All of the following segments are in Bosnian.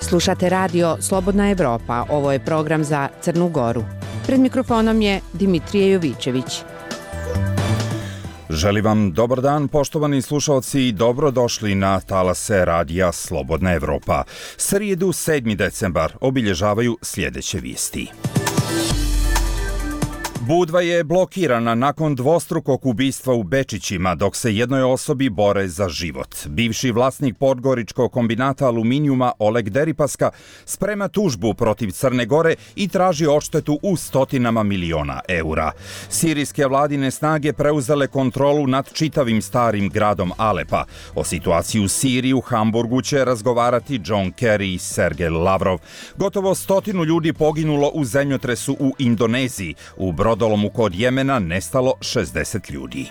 Slušate radio Slobodna Evropa, ovo je program za Crnu Goru. Pred mikrofonom je Dimitrije Jovićević. Želim vam dobar dan, poštovani slušalci, i dobrodošli na talase radija Slobodna Evropa. Srijedu 7. decembar obilježavaju sljedeće vijesti. Budva je blokirana nakon dvostrukog ubistva u Bečićima, dok se jednoj osobi bore za život. Bivši vlasnik podgoričkog kombinata aluminijuma Oleg Deripaska sprema tužbu protiv Crne Gore i traži odštetu u stotinama miliona eura. Sirijske vladine snage preuzele kontrolu nad čitavim starim gradom Alepa. O situaciji u Siriji u Hamburgu će razgovarati John Kerry i Sergej Lavrov. Gotovo 100 ljudi poginulo u zemljotresu u Indoneziji. U brodolomu kod Jemena nestalo 60 ljudi.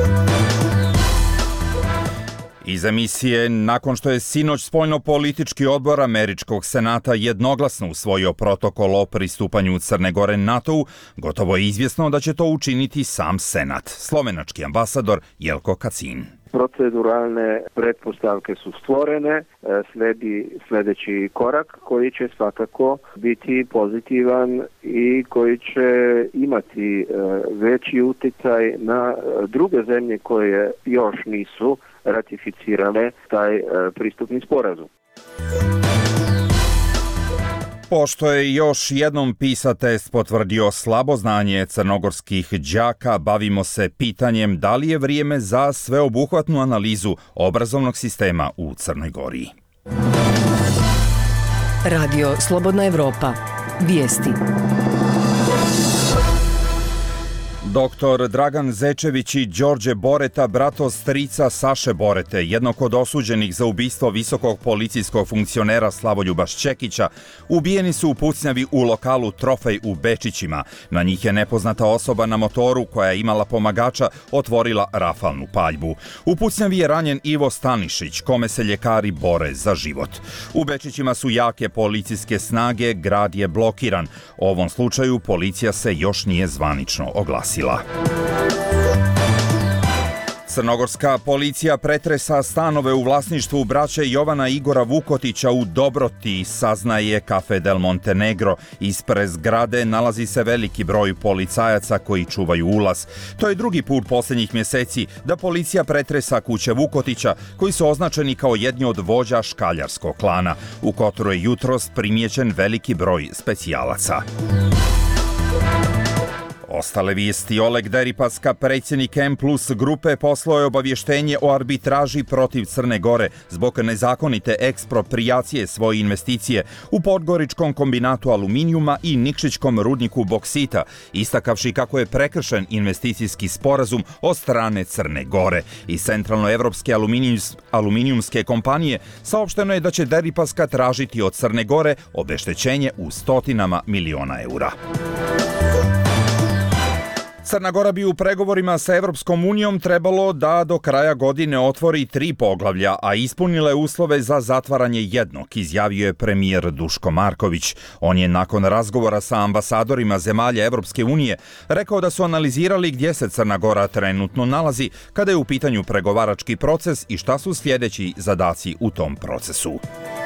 Iz emisije, nakon što je sinoć spoljno-politički odbor Američkog senata jednoglasno usvojio protokol o pristupanju Crne Gore NATO-u, gotovo je izvjesno da će to učiniti sam senat. Slovenački ambasador Jelko Kacin. Proceduralne pretpostavke su stvorene, sledi sljedeći korak koji će svakako biti pozitivan i koji će imati veći utjecaj na druge zemlje koje još nisu ratificirale taj pristupni sporazum. Pošto je još jednom PISA test potvrdio slabo znanje crnogorskih đaka, bavimo se pitanjem da li je vrijeme za sveobuhvatnu analizu obrazovnog sistema u Crnoj Gori. Radio Slobodna Evropa. Vijesti. Doktor Dragan Zečević i Đorđe Boreta, brato strica Saše Borete, jednog od osuđenih za ubistvo visokog policijskog funkcionera Slavoljuba Šćekića, ubijeni su u pucnjavi u lokalu Trofej u Bečićima. Na njih je nepoznata osoba na motoru koja je imala pomagača otvorila rafalnu paljbu. U pucnjavi je ranjen Ivo Stanišić, kome se ljekari bore za život. U Bečićima su jake policijske snage, grad je blokiran. U ovom slučaju policija se još nije zvanično oglasila. Crnogorska policija pretresa stanove u vlasništvu braće Jovana i Igora Vukotića u Dobroti, saznaje Cafe del Montenegro. Ispred zgrade nalazi se veliki broj policajaca koji čuvaju ulaz. To je drugi put posljednjih mjeseci da policija pretresa kuće Vukotića, koji su označeni kao jedni od vođa škaljarskog klana. U Kotoru je jutros primijećen veliki broj specijalaca. Ostale vijesti. Oleg Deripaska, predsjednik M+ grupe, poslao je obavještenje o arbitraži protiv Crne Gore zbog nezakonite eksproprijacije svoje investicije u podgoričkom kombinatu aluminijuma i Nikšićkom rudniku boksita, istakavši kako je prekršen investicijski sporazum od strane Crne Gore. Iz centralnoevropske aluminijumske kompanije saopšteno je da će Deripaska tražiti od Crne Gore obeštećenje u stotinama miliona eura. Crna Gora bi u pregovorima sa Evropskom unijom trebalo da do kraja godine otvori 3 poglavlja, a ispunile uslove za zatvaranje jednog, izjavio je premijer Duško Marković. On je nakon razgovora sa ambasadorima zemalja Evropske unije rekao da su analizirali gdje se Crna Gora trenutno nalazi kada je u pitanju pregovarački proces i šta su sljedeći zadaci u tom procesu.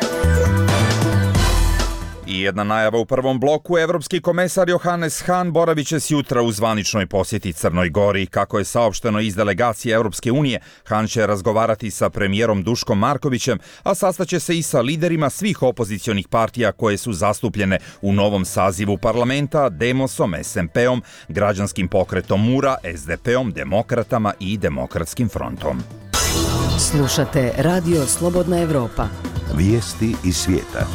I jedna najava u prvom bloku. Evropski komesar Johannes Hahn boravit će sjutra u zvaničnoj posjeti Crnoj Gori. Kako je saopšteno iz delegacije Evropske unije, Hahn će razgovarati sa premijerom Duškom Markovićem, a sastaće se i sa liderima svih opozicionih partija koje su zastupljene u novom sazivu parlamenta, Demosom, SMP-om, Građanskim pokretom Mura, SDP-om, Demokratama i Demokratskim frontom. Slušate Radio Slobodna Evropa. Vijesti iz svijeta.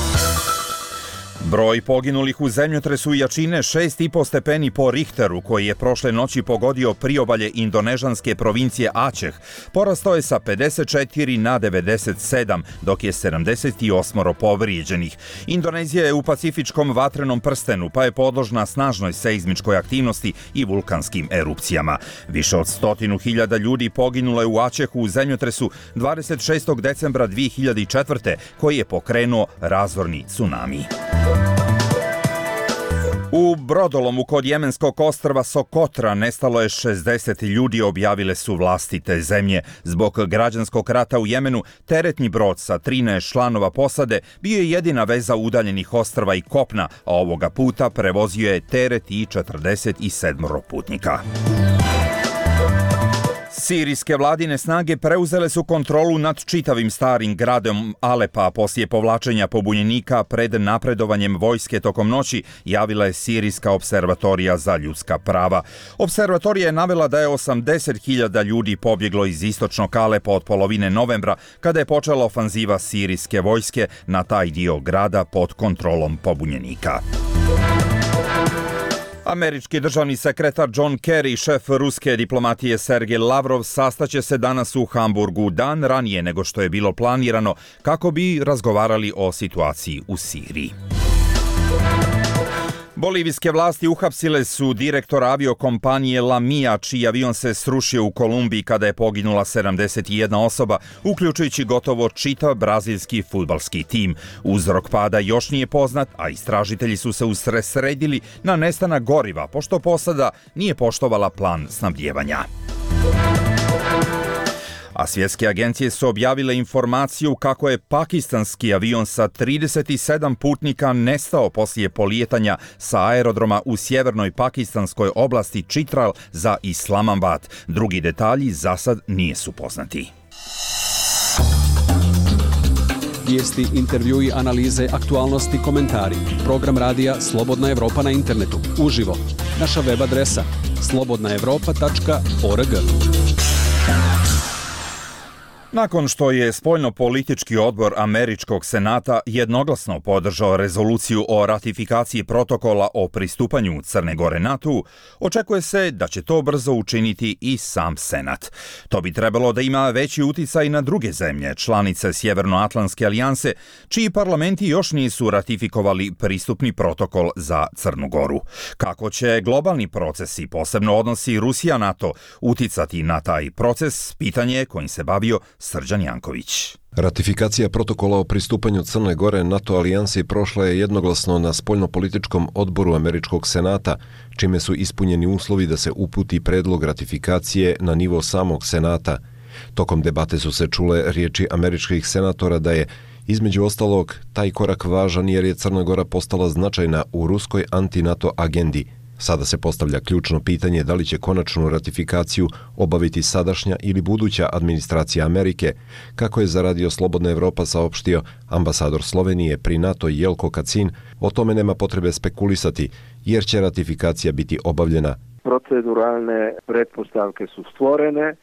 Broj poginulih u zemljotresu jačine 6,5 stepeni po Richteru, koji je prošle noći pogodio priobalje indonežanske provincije Aceh, porastao je sa 54 na 97, dok je 78 povrijeđenih. Indonezija je u pacifičkom vatrenom prstenu, pa je podložna snažnoj seizmičkoj aktivnosti i vulkanskim erupcijama. Više od 100.000 ljudi poginulo je u Acehu u zemljotresu 26. decembra 2004. koji je pokrenuo razorni tsunami. U brodolomu kod jemenskog ostrva Sokotra nestalo je 60 ljudi, objavile su vlasti te zemlje. Zbog građanskog rata u Jemenu, teretni brod sa 13 članova posade bio je jedina veza udaljenih ostrva i kopna, a ovoga puta prevozio je teret i 47 putnika. Sirijske vladine snage preuzele su kontrolu nad čitavim starim gradom Alepa poslije povlačenja pobunjenika pred napredovanjem vojske tokom noći, javila je Sirijska observatorija za ljudska prava. Observatorija je navela da je 80.000 ljudi pobjeglo iz istočnog Alepa od polovine novembra, kada je počela ofanziva sirijske vojske na taj dio grada pod kontrolom pobunjenika. Američki državni sekretar John Kerry i šef ruske diplomatije Sergej Lavrov sastaće se danas u Hamburgu dan ranije nego što je bilo planirano kako bi razgovarali o situaciji u Siriji. Bolivijske vlasti uhapsile su direktora aviokompanije Lamia, čiji avion se srušio u Kolumbiji kada je poginula 71 osoba, uključujući gotovo čitav brazilski fudbalski tim. Uzrok pada još nije poznat, a istražitelji su se usredsredili na nestanak goriva, pošto posada nije poštovala plan snabdijevanja. A svjetske agencije su objavile informaciju kako je pakistanski avion sa 37 putnika nestao poslije polijetanja sa aerodroma u sjevernoj pakistanskoj oblasti Čitral za Islamabad. Drugi detalji za sad nisu poznati. Vijesti, intervjui, analize, aktualnosti, komentari. Program radija Slobodna Evropa na internetu. Uživo. Naša web adresa slobodnaevropa.org. Nakon što je spoljnopolitički odbor Američkog senata jednoglasno podržao rezoluciju o ratifikaciji protokola o pristupanju Crne Gore NATO-u, očekuje se da će to brzo učiniti i sam Senat. To bi trebalo da ima veći uticaj na druge zemlje, članice Sjevernoatlantske alijanse, čiji parlamenti još nisu ratifikovali pristupni protokol za Crnu Goru. Kako će globalni procesi, posebno odnosi Rusija-NATO, uticati na taj proces, pitanje je kojim se bavio Srđan Janković. Ratifikacija protokola o pristupanju Crne Gore NATO alijansi prošla je jednoglasno na spoljnopolitičkom odboru Američkog senata, čime su ispunjeni uslovi da se uputi predlog ratifikacije na nivo samog senata. Tokom debate su se čule riječi američkih senatora da je, između ostalog, taj korak važan jer je Crna Gora postala značajna u ruskoj anti-NATO agendi. Sada se postavlja ključno pitanje da li će konačnu ratifikaciju obaviti sadašnja ili buduća administracija Amerike, kako je za Radio Slobodna Evropa saopštio ambasador Slovenije pri NATO Jelko Kacin. O tome nema potrebe spekulisati, jer će ratifikacija biti obavljena. Proceduralne pretpostavke su stvorene,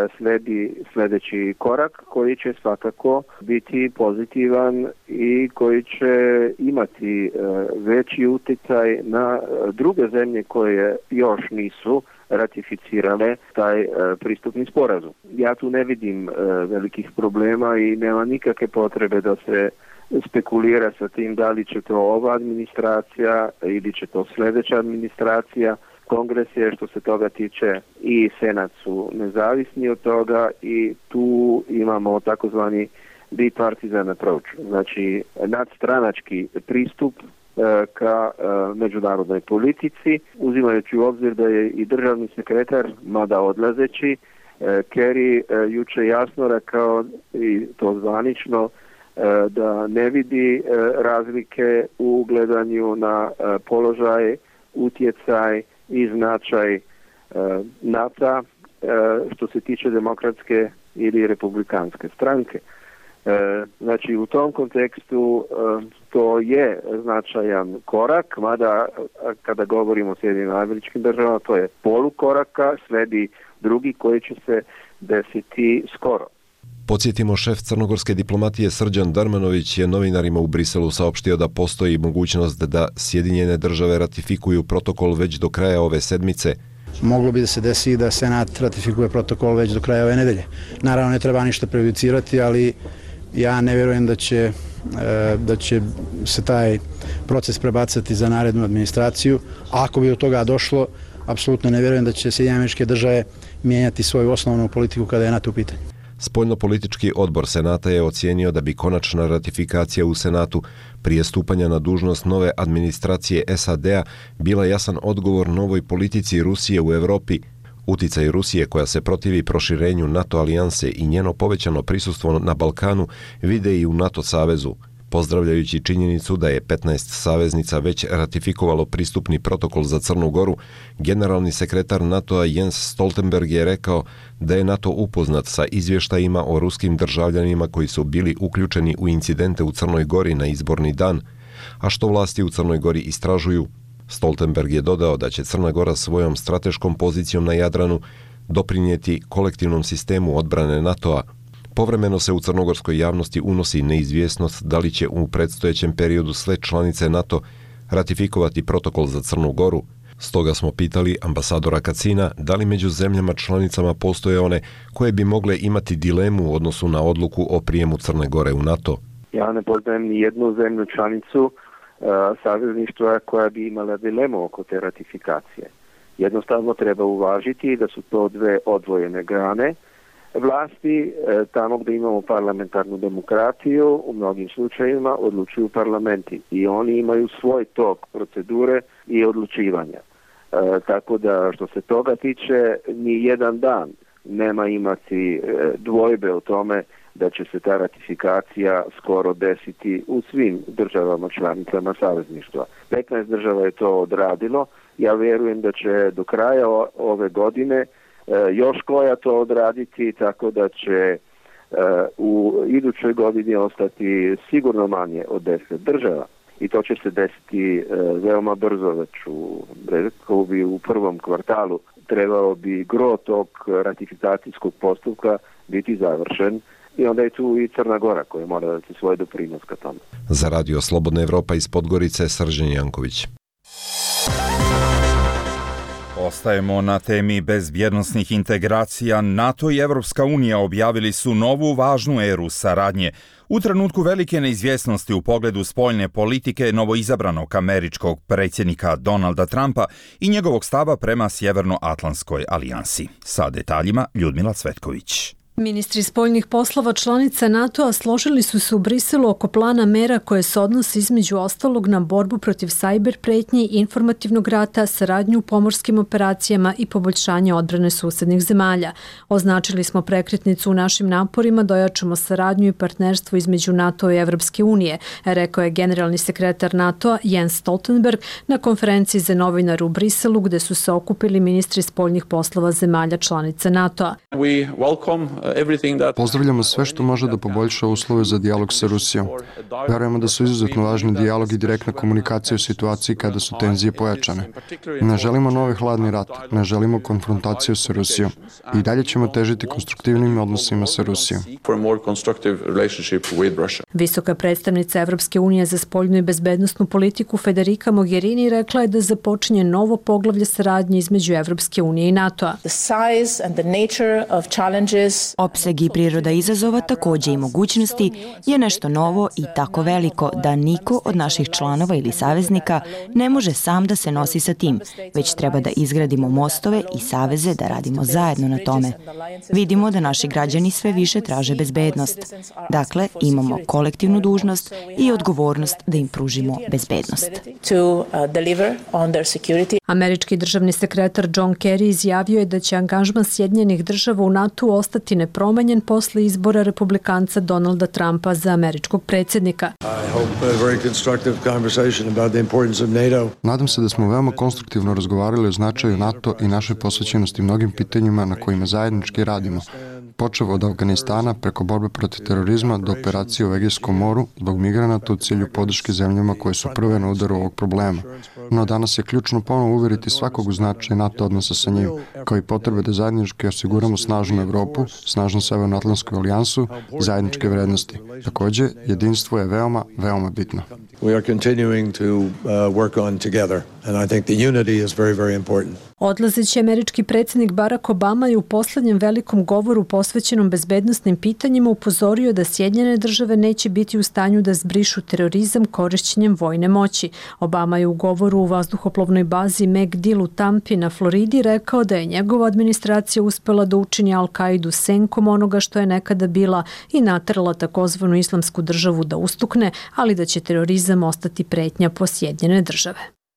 sljedeći korak koji će svakako biti pozitivan i koji će imati veći utjecaj na druge zemlje koje još nisu ratificirale taj pristupni sporazum. Ja tu ne vidim velikih problema i nema nikakve potrebe da se spekulira sa tim da li će to ova administracija ili će to sljedeća administracija. Kongres je, što se toga tiče, i Senat su nezavisni od toga i tu imamo takozvani bipartisan approach, znači nadstranački pristup ka međunarodnoj politici, uzimajući u obzir da je i državni sekretar, mada odlazeći, Kerry juče jasno rekao, i to zvanično, da ne vidi razlike u gledanju na položaj, utjecaj i značaj NATO što se tiče demokratske ili republikanske stranke. Znači u tom kontekstu to je značajan korak, mada kada govorimo o Sjedinjenim Američkim Državama to je polukoraka, sledi drugi koji će se desiti skoro. Podsjetimo, šef crnogorske diplomatije Srđan Darmanović je novinarima u Briselu saopštio da postoji mogućnost da Sjedinjene Države ratifikuju protokol već do kraja ove sedmice. Moglo bi da se desi da Senat ratifikuje protokol već do kraja ove nedelje. Naravno, ne treba ništa prejudicirati, ali ja ne vjerujem da će se taj proces prebacati za narednu administraciju. A ako bi do toga došlo, apsolutno ne vjerujem da će Sjedinjene Američke Države mijenjati svoju osnovnu politiku kada je NATO u pitanju. Spoljnopolitički odbor Senata je ocijenio da bi konačna ratifikacija u Senatu prije stupanja na dužnost nove administracije SAD-a bila jasan odgovor novoj politici Rusije u Evropi. Uticaj Rusije koja se protivi proširenju NATO alijanse i njeno povećano prisustvo na Balkanu vide i u NATO savezu. Pozdravljajući činjenicu da je 15 saveznica već ratifikovalo pristupni protokol za Crnu Goru, generalni sekretar NATO-a Jens Stoltenberg je rekao da je NATO upoznat sa izvještajima o ruskim državljanima koji su bili uključeni u incidente u Crnoj Gori na izborni dan, a što vlasti u Crnoj Gori istražuju. Stoltenberg je dodao da će Crna Gora svojom strateškom pozicijom na Jadranu doprinijeti kolektivnom sistemu odbrane NATO-a. Povremeno se u crnogorskoj javnosti unosi neizvjesnost da li će u predstojećem periodu sve članice NATO ratifikovati protokol za Crnu Goru. Stoga smo pitali ambasadora Kacina da li među zemljama članicama postoje one koje bi mogle imati dilemu u odnosu na odluku o prijemu Crne Gore u NATO. Ja ne poznajem ni jednu zemlju članicu savezništva koja bi imala dilemu oko te ratifikacije. Jednostavno treba uvažiti da su to dve odvojene grane vlasti. Tamo gdje imamo parlamentarnu demokratiju, u mnogim slučajevima odlučuju parlamenti i oni imaju svoj tok procedure i odlučivanja. Tako da što se toga tiče, ni jedan dan nema imati dvojbe o tome da će se ta ratifikacija skoro desiti u svim državama članicama savezništva. 15 država je to odradilo. Ja vjerujem da će do kraja ove godine još koja to odraditi, tako da će u idućoj godini ostati sigurno manje od 10 država. I to će se desiti veoma brzo, već u prvom kvartalu. Trebao bi gro tog ratifikacijskog postupka biti završen. I onda je tu i Crna Gora koja mora dati svoj doprinos ka tome. Za Radio Slobodna Evropa iz Podgorice, Srđan Janković. Ostajemo na temi bezbjednosnih integracija. NATO i Evropska unija objavili su novu važnu eru saradnje. U trenutku velike neizvjesnosti u pogledu spoljne politike novoizabranog američkog predsjednika Donalda Trumpa i njegovog stava prema Sjevernoatlantskoj alijansi. Sa detaljima Ljudmila Cvetković. Ministri spoljnih poslova članica NATO-a složili su se u Briselu oko plana mera koje se odnose između ostalog na borbu protiv sajber pretnji, informativnog rata, saradnju u pomorskim operacijama i poboljšanje odbrane susednih zemalja. Označili smo prekretnicu u našim naporima da ojačamo saradnju i partnerstvo između NATO i Evropske unije, rekao je generalni sekretar NATO-a Jens Stoltenberg na konferenciji za novinare u Briselu gde su se okupili ministri spoljnih poslova zemalja članica NATO-a. Pozdravljamo sve što može da poboljša uslove za dijalog sa Rusijom. Verujemo da su izuzetno važni dijalog i direktna komunikacija u situaciji kada su tenzije pojačane. Ne želimo novi hladni rat, ne želimo konfrontaciju sa Rusijom. I dalje ćemo težiti konstruktivnim odnosima sa Rusijom. Visoka predstavnica Evropske unije za spoljnu i bezbednosnu politiku Federica Mogherini rekla je da započinje novo poglavlje saradnje između Evropske unije i NATO-a. Opseg i priroda izazova, takođe i mogućnosti, je nešto novo i tako veliko da niko od naših članova ili saveznika ne može sam da se nosi sa tim, već treba da izgradimo mostove i saveze da radimo zajedno na tome. Vidimo da naši građani sve više traže bezbednost. Dakle, imamo kolektivnu dužnost i odgovornost da im pružimo bezbednost. Američki državni sekretar John Kerry izjavio je da će angažman Sjedinjenih država u NATO ostati nepromenjen posle izbora republikanca Donalda Trumpa za američkog predsjednika. Nadam se da smo veoma konstruktivno razgovarali o značaju NATO i našoj posvećenosti mnogim pitanjima na kojima zajednički radimo. Počev od Afganistana preko borbe protiv terorizma do operacije u Egejskom moru zbog migranata u cilju podrške zemljama koje su prve na udaru ovog problema. No danas je ključno ponovo uveriti svakog u značaj NATO odnosa sa njim, kao i potrebe da zajednički osiguramo snažnu Evropu, snažnu Severnoatlantsku alijansu, zajedničke vrednosti. Takođe, jedinstvo je veoma bitno. we are continuing to work on together. And I think the unity is very, very important. Odlazeći američki predsjednik Barack Obama je u poslednjem velikom govoru posvećenom bezbednosnim pitanjima upozorio da Sjedinjene države neće biti u stanju da zbrišu terorizam korišćenjem vojne moći. Obama je u govoru u vazduhoplovnoj bazi MacDill u Tampi na Floridi rekao da je njegova administracija uspela da učini Al-Kaidu senkom onoga što je nekada bila i naterala takozvanu islamsku državu da ustukne, ali da će terorizam ostati pretnja po Sjedinjene države.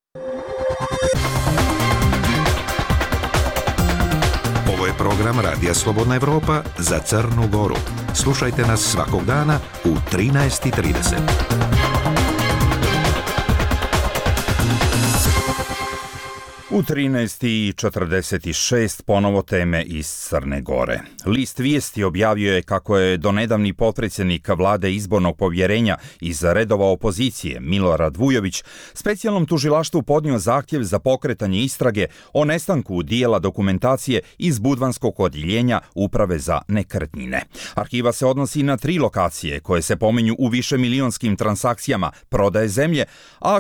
Ovo je program Radija Slobodna Evropa za Crnu Goru. Slušajte nas svakog dana u 13:30. U 13:46 ponovo teme iz Crne Gore. List Vijesti objavio je kako je donedavni potpredsjednik vlade izbornog povjerenja iz redova opozicije Milorad Vujović specijalnom tužilaštvu podnio zahtjev za pokretanje istrage o nestanku dijela dokumentacije iz budvanskog odjeljenja Uprave za nekretnine. Arhiva se odnosi na 3 lokacije koje se pominju u višemilijonskim transakcijama prodaje zemlje, a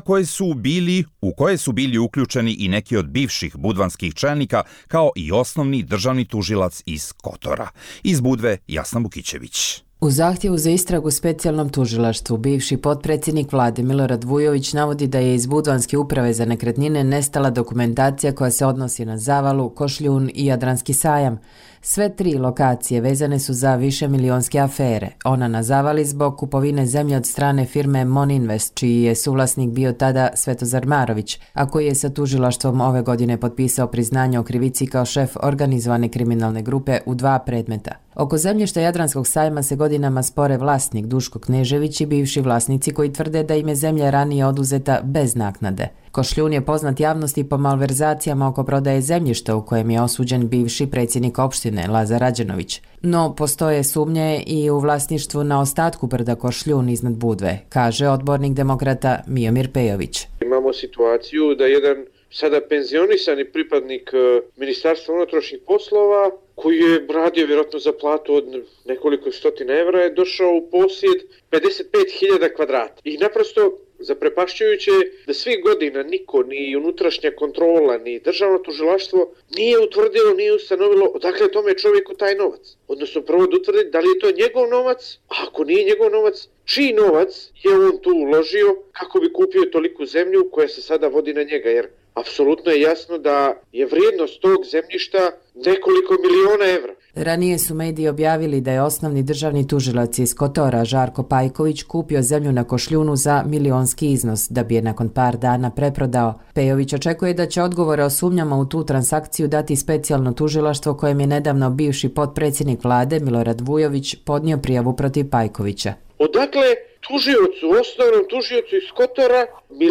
u koje su bili uključeni i neki od bivših budvanskih čelnika, kao i osnovni državni tužilac iz Kotora. Iz Budve Jasna Vukićević. U zahtjevu za istragu specijalnom tužilaštvu bivši potpredsjednik vlade Milorad Vujović navodi da je iz Budvanske uprave za nekretnine nestala dokumentacija koja se odnosi na Zavalu, Košljun i Jadranski sajam. Sve 3 lokacije vezane su za višemilionske afere. Ona na Zavali zbog kupovine zemlje od strane firme Moninvest, čiji je suvlasnik bio tada Svetozar Marović, a koji je sa tužilaštvom ove godine potpisao priznanje o krivici kao šef organizovane kriminalne grupe u 2 predmeta. Oko zemljišta Jadranskog sajma se godinama spore vlasnik Duško Knežević i bivši vlasnici koji tvrde da im je zemlja ranije oduzeta bez naknade. Košljun je poznat javnosti po malverzacijama oko prodaje zemljišta u kojem je osuđen bivši predsjednik opštine Lazar Rađenović. No, postoje sumnje i u vlasništvu na ostatku brda Košljun iznad Budve, kaže odbornik demokrata Miomir Pejović. Imamo situaciju da jedan sada penzionisani pripadnik Ministarstva unutrašnjih poslova, koji je radio vjerojatno za platu od nekoliko stotina evra, je došao u posjed 55.000 kvadrata. I naprosto zaprepašćujuće da svih godina niko, ni unutrašnja kontrola, ni državno tužilaštvo nije utvrdilo, nije ustanovilo odakle tome čovjeku taj novac. Odnosno prvo da utvrdi da li je to njegov novac, a ako nije njegov novac, čiji novac je on tu uložio kako bi kupio toliku zemlju koja se sada vodi na njega, jer apsolutno je jasno da je vrijednost tog zemljišta nekoliko miliona evra. Ranije su mediji objavili da je osnovni državni tužilac iz Kotora Žarko Pajković kupio zemlju na Košljunu za milionski iznos, da bi je nakon par dana preprodao. Pejović očekuje da će odgovore o sumnjama u tu transakciju dati specijalno tužilaštvo kojem je nedavno bivši potpredsjednik vlade Milorad Vujović podnio prijavu protiv Pajkovića. Odakle osnovnom tužiocu iz Kotora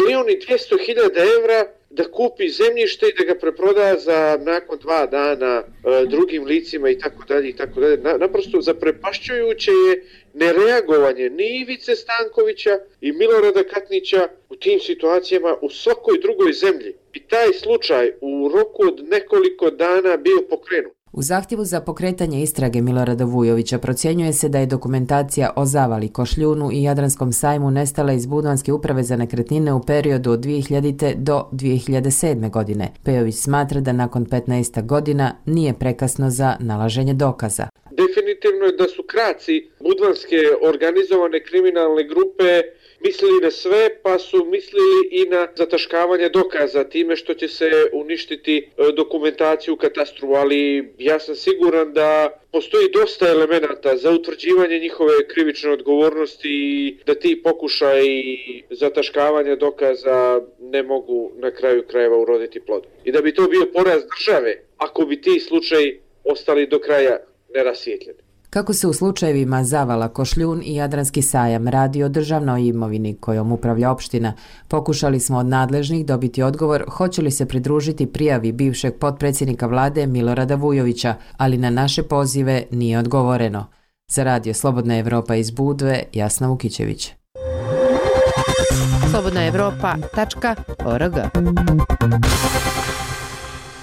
1.200.000 evra da kupi zemljište i da ga preproda za nakon 2 dana drugim licima i tako dalje i tako dalje. Naprosto zaprepašćujuće je nereagovanje ni Ivice Stankovića i Milorada Katnića u tim situacijama u svakoj drugoj zemlji. I taj slučaj u roku od nekoliko dana bio pokrenut. U zahtjevu za pokretanje istrage Milorada Vujovića procjenjuje se da je dokumentacija o Zavali, Košljunu i Jadranskom sajmu nestala iz Budvanske uprave za nekretnine u periodu od 2000. do 2007. godine. Pejović smatra da nakon 15 godina nije prekasno za nalaženje dokaza. Definitivno je da su kraci budvanske organizovane kriminalne grupe mislili na sve, pa su mislili i na zataškavanje dokaza time što će se uništiti dokumentaciju u katastru, ali ja sam siguran da postoji dosta elemenata za utvrđivanje njihove krivične odgovornosti i da ti pokušaj zataškavanja dokaza ne mogu na kraju krajeva uroditi plodom. I da bi to bio poraz države ako bi ti slučaji ostali do kraja nerasvijetljeni. Kako se u slučajevima Zavala, Košljun i Jadranski sajam radi o državnoj imovini kojom upravlja opština, pokušali smo od nadležnih dobiti odgovor hoće li se pridružiti prijavi bivšeg potpredsjednika vlade Milorada Vujovića, ali na naše pozive nije odgovoreno. Za Radio Slobodna Evropa iz Budve, Jasna Vukićević. slobodnaevropa.org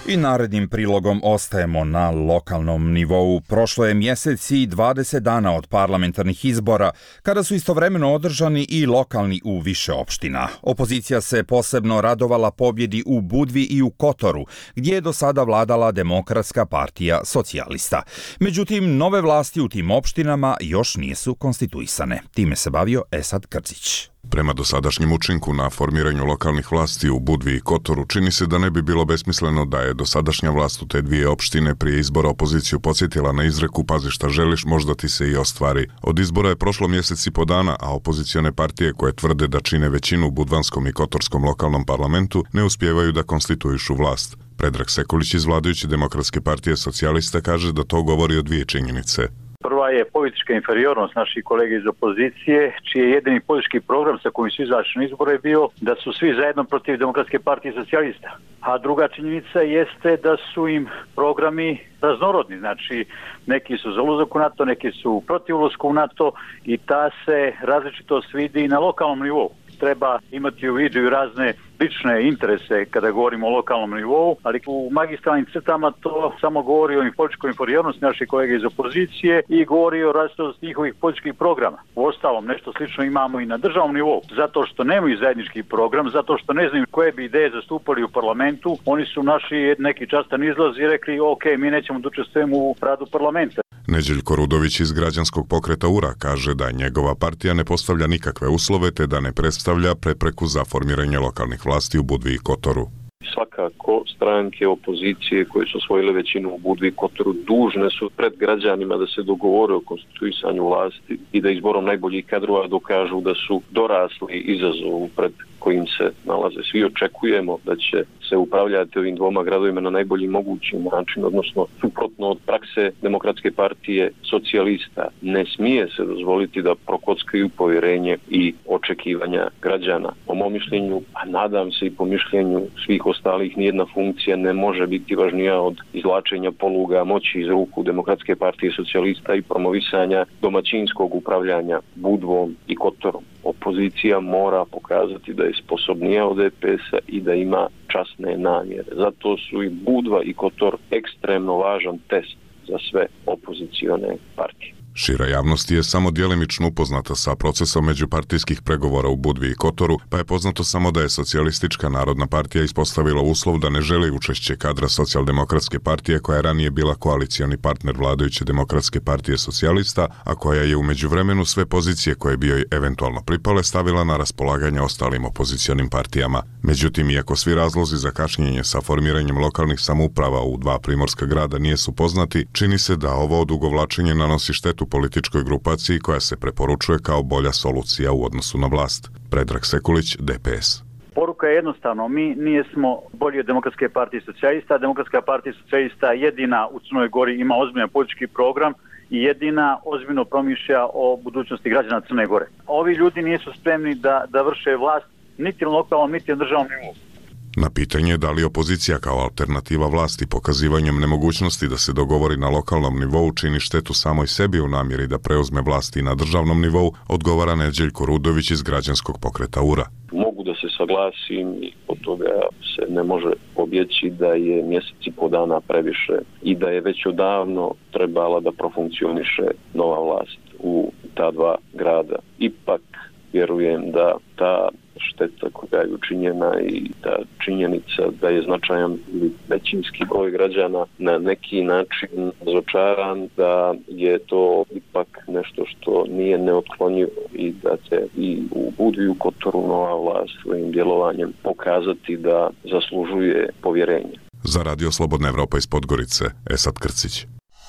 I narednim prilogom ostajemo na lokalnom nivou. Prošlo je mjesec i 20 dana od parlamentarnih izbora, kada su istovremeno održani i lokalni u više opština. Opozicija se posebno radovala pobjedi u Budvi i u Kotoru, gdje je do sada vladala Demokratska partija socijalista. Međutim, nove vlasti u tim opštinama još nisu konstituisane. Time se bavio Esad Krcić. Prema dosadašnjem učinku na formiranju lokalnih vlasti u Budvi i Kotoru čini se da ne bi bilo besmisleno da je dosadašnja vlast u te dvije opštine prije izbora opoziciju podsjetila na izreku pazi šta želiš, možda ti se i ostvari. Od izbora je prošlo mjesec i po dana, a opozicione partije koje tvrde da čine većinu u budvanskom i kotorskom lokalnom parlamentu ne uspijevaju da konstituišu vlast. Predrag Sekulić iz vladajuće Demokratske partije socijalista kaže da to govori o dvije činjenice. Prva je politička inferiornost naših kolega iz opozicije, čiji je jedini politički program sa kojim su izašli na izbore bio da su svi zajedno protiv Demokratske partije socijalista. A druga činjenica jeste da su im programi raznorodni, znači neki su za ulazak u NATO, neki su protiv ulaska u NATO i ta se različitost vidi na lokalnom nivou. Treba imati u vidu i razne lične interese kada govorimo o lokalnom nivou, ali u magistralnim crtama to samo govori o političkoj inferiornosti naših kolega iz opozicije i govori o različitosti njihovih političkih programa. Uostalom, nešto slično imamo i na državnom nivou. Zato što nemaju zajednički program, zato što ne znaju koje bi ideje zastupali u parlamentu, oni su našli neki častan izlaz i rekli ok, mi nećemo da učestvujemo u radu parlamenta. Neđeljko Rudović iz Građanskog pokreta URA kaže da njegova partija ne postavlja nikakve uslove te da ne predstavlja prepreku za formiranje lokalnih vlasti u Budvi i Kotoru. Svakako stranke opozicije koje su osvojile većinu u Budvi i Kotoru dužne su pred građanima da se dogovore o konstituisanju vlasti i da izborom najboljih kadrova dokažu da su dorasli izazovu pred kojim se nalaze. Svi očekujemo da će se upravljati ovim dvoma gradovima na najbolji mogući način, odnosno suprotno od prakse Demokratske partije socijalista. Ne smije se dozvoliti da prokockaju povjerenje i očekivanja građana. Po mom mišljenju, a nadam se i po mišljenju svih ostalih, nijedna funkcija ne može biti važnija od izvlačenja poluga moći iz ruku Demokratske partije socijalista i promovisanja domaćinskog upravljanja Budvom i Kotorom. Opozicija mora pokazati da je sposobnija od EPS-a i da ima časne namjere. Zato su i Budva i Kotor ekstremno važan test za sve opozicione partije. Šira javnost je samo djelimično upoznata sa procesom međupartijskih pregovora u Budvi i Kotoru, pa je poznato samo da je Socijalistička narodna partija ispostavila uslov da ne želi učešće kadra Socijaldemokratske partije koja je ranije bila koalicioni partner vladajuće Demokratske partije socijalista, a koja je u međuvremenu sve pozicije koje bi joj eventualno pripale stavila na raspolaganje ostalim opozicionim partijama. Međutim, iako svi razlozi za kašnjenje sa formiranjem lokalnih samouprava u dva primorska grada nisu poznati, čini se da ovo odugovlačenje nanosi štetu političkoj grupaciji koja se preporučuje kao bolja solucija u odnosu na vlast. Predrag Sekulić, DPS. Poruka je jednostavno, mi nijesmo bolji od Demokratske partije socijalista. Demokratska partija socijalista jedina u Crnoj Gori ima ozbiljan politički program i jedina ozbiljno promišlja o budućnosti građana Crne Gore. Ovi ljudi nisu spremni da vrše vlast niti na lokalnom, niti na državnom nivou. Na pitanje da li opozicija kao alternativa vlasti pokazivanjem nemogućnosti da se dogovori na lokalnom nivou čini štetu samoj sebi u namjeri da preuzme vlasti na državnom nivou, odgovara Neđeljko Rudović iz Građanskog pokreta URA. Mogu da se saglasim i od toga se ne može pobjeći da je mjesec i po dana previše i da je već odavno trebala da profunkcioniše nova vlast u ta dva grada. Ipak vjerujem da ta šteta koja je učinjena i ta činjenica da je značajan većinski broj građana na neki način razočaran, da je to ipak nešto što nije neotklonjivo i da će i u Budvi u Kotoru nova vlast svojim djelovanjem pokazati da zaslužuje povjerenje. Za Radio Slobodna Evropa iz Podgorice, Esad Krcić.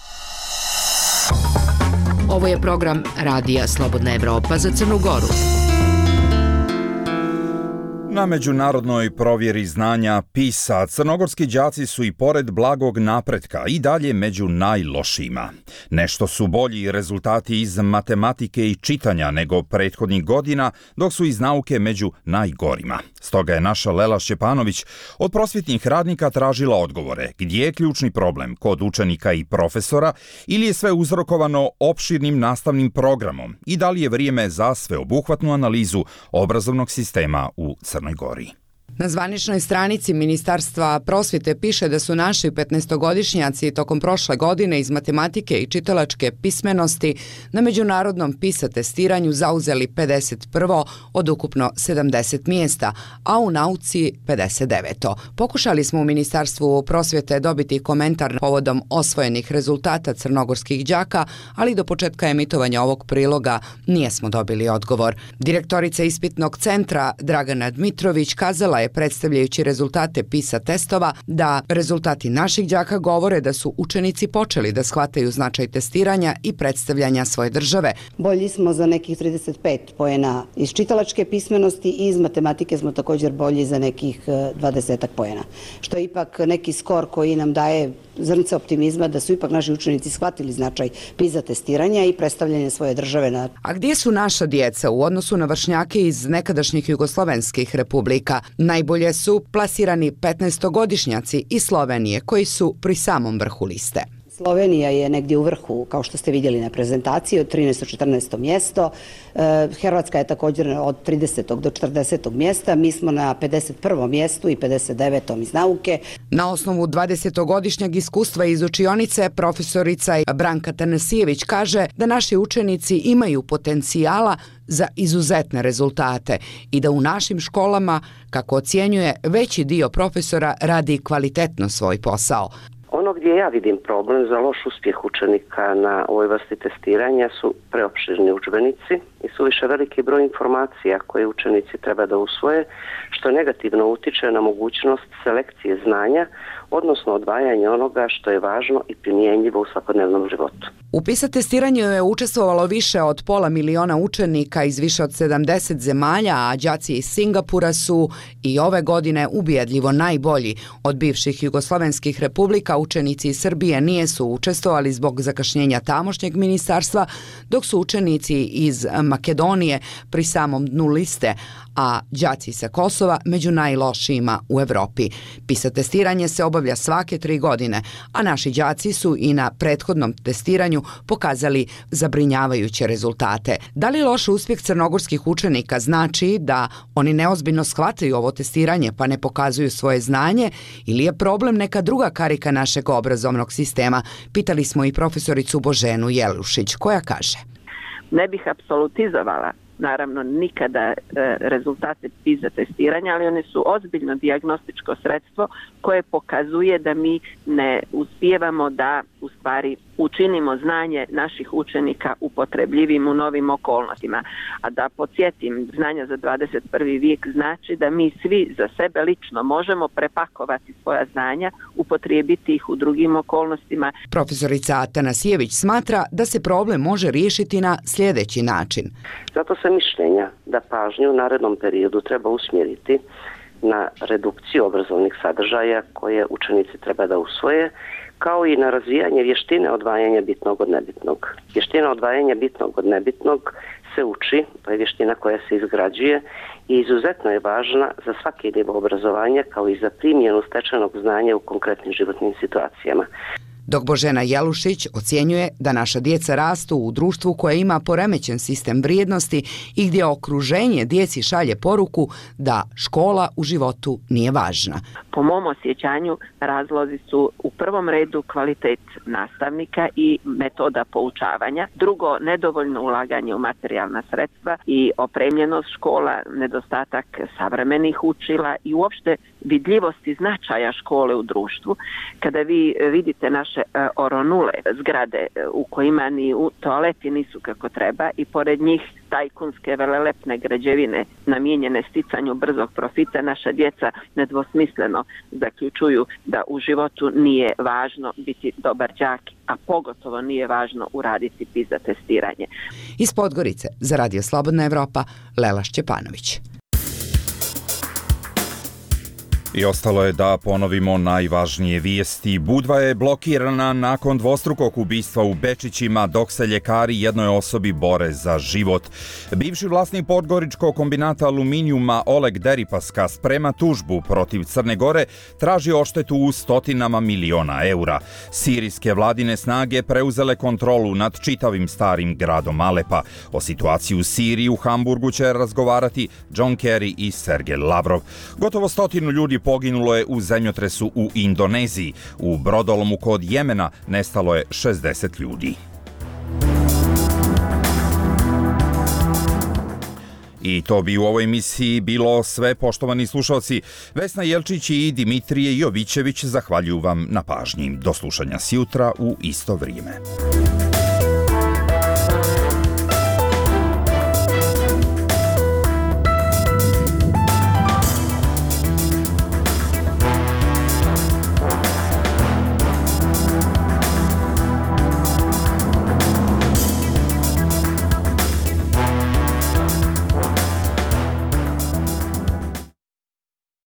Ovo je program Radija Slobodna Evropa za Crnu Goru. Na međunarodnoj provjeri znanja PISA crnogorski đaci su i pored blagog napretka i dalje među najlošijima. Nešto su bolji rezultati iz matematike i čitanja nego prethodnih godina, dok su iz nauke među najgorima. Stoga je naša Lela Šćepanović od prosvjetnih radnika tražila odgovore gdje je ključni problem kod učenika i profesora ili je sve uzrokovano opširnim nastavnim programom i da li je vrijeme za sveobuhvatnu analizu obrazovnog sistema u Crnoj Gori. Na zvaničnoj stranici Ministarstva prosvjete piše da su naši 15-godišnjaci tokom prošle godine iz matematike i čitalačke pismenosti na međunarodnom PISA testiranju zauzeli 51. od ukupno 70 mjesta, a u nauci 59. Pokušali smo u Ministarstvu prosvjete dobiti komentar povodom osvojenih rezultata crnogorskih đaka, ali do početka emitovanja ovog priloga nijesmo dobili odgovor. Direktorica ispitnog centra Dragana Dmitrović kazala je predstavljajući rezultate PISA testova da rezultati naših đaka govore da su učenici počeli da shvataju značaj testiranja i predstavljanja svoje države. Bolji smo za nekih 35 poena iz čitalačke pismenosti i iz matematike smo također bolji za nekih 20 poena, što je ipak neki skor koji nam daje zrnce optimizma da su ipak naši učenici shvatili značaj PISA testiranja i predstavljanja svoje države. A gdje su naša djeca u odnosu na vršnjake iz nekadašnjih jugoslovenskih republika? Najbolje su plasirani 15-godišnjaci iz Slovenije koji su pri samom vrhu liste. Slovenija je negdje u vrhu, kao što ste vidjeli na prezentaciji, od 13. do 14. mjesto. Hrvatska je također od 30. do 40. mjesta. Mi smo na 51. mjestu i 59. iz nauke. Na osnovu 20-godišnjeg iskustva iz učionice, profesorica Branka Tanasijević kaže da naši učenici imaju potencijala za izuzetne rezultate i da u našim školama, kako ocjenjuje, veći dio profesora radi kvalitetno svoj posao. Ono gdje ja vidim problem za loš uspjeh učenika na ovoj vrsti testiranja su preopširni udžbenici i suviše veliki broj informacija koje učenici treba da usvoje, što negativno utiče na mogućnost selekcije znanja, odnosno odvajanje onoga što je važno i primjenjivo u svakodnevnom životu. U PISA testiranju je učestvovalo više od 500.000 učenika iz više od 70 zemalja, a đaci iz Singapura su i ove godine ubjedljivo najbolji. Od bivših jugoslovenskih republika učenici iz Srbije nisu učestvovali zbog zakašnjenja tamošnjeg ministarstva, dok su učenici iz Makedonije pri samom dnu liste, a đaci sa Kosova među najlošijima u Evropi. PISA testiranje se obavlja svake 3 godine, a naši đaci su i na prethodnom testiranju pokazali zabrinjavajuće rezultate. Da li loš uspjeh crnogorskih učenika znači da oni neozbiljno shvataju ovo testiranje pa ne pokazuju svoje znanje ili je problem neka druga karika našeg obrazovnog sistema? Pitali smo i profesoricu Boženu Jelušić, koja kaže: Ne bih apsolutizovala naravno nikada rezultate PISA testiranja, ali one su ozbiljno dijagnostičko sredstvo koje pokazuje da mi ne uspijevamo da u stvari učinimo znanje naših učenika upotrebljivim u novim okolnostima. A da podsjetim, znanja za 21. vijek znači da mi svi za sebe lično možemo prepakovati svoja znanja, upotrijebiti ih u drugim okolnostima. Profesorica Atanasijević smatra da se problem može riješiti na sljedeći način. Zato sam mišljenja da pažnju u narednom periodu treba usmjeriti na redukciju obrazovnih sadržaja koje učenici treba da usvoje, kao i na razvijanje vještine odvajanja bitnog od nebitnog. Vještina odvajanja bitnog od nebitnog se uči, to je vještina koja se izgrađuje i izuzetno je važna za svaki nivo obrazovanja kao i za primjenu stečenog znanja u konkretnim životnim situacijama. Dok Božena Jelušić ocjenjuje da naša djeca rastu u društvu koje ima poremećen sistem vrijednosti i gdje okruženje djeci šalje poruku da škola u životu nije važna. Po mom osjećanju razlozi su u prvom redu kvalitet nastavnika i metoda poučavanja, drugo nedovoljno ulaganje u materijalna sredstva i opremljenost škola, nedostatak savremenih učila i uopšte vidljivosti značaja škole u društvu. Kada vi vidite naše oronule zgrade u kojima ni toaleti nisu kako treba i pored njih tajkunske velelepne građevine namijenjene sticanju brzog profita, naša djeca nedvosmisleno zaključuju da u životu nije važno biti dobar đak, a pogotovo nije važno uraditi PISA testiranje. Iz Podgorice za Radio Slobodna Evropa, Lela Šćepanović. I ostalo je da ponovimo najvažnije vijesti. Budva je blokirana nakon dvostrukog ubistva u Bečićima, dok se ljekari jednoj osobi bore za život. Bivši vlasnik podgoričkog kombinata aluminijuma Oleg Deripaska sprema tužbu protiv Crne Gore, traži odštetu u stotinama miliona eura. Sirijske vladine snage preuzele kontrolu nad čitavim starim gradom Alepa. O situaciji u Siriji u Hamburgu će razgovarati John Kerry i Sergej Lavrov. Gotovo 100 ljudi poginulo je u zemljotresu u Indoneziji. U brodolomu kod Jemena nestalo je 60 ljudi. I to bi u ovoj emisiji bilo sve, poštovani slušalci. Vesna Jelčić i Dimitrije Jovićević zahvaljuju vam na pažnji. Do slušanja sjutra u isto vrijeme.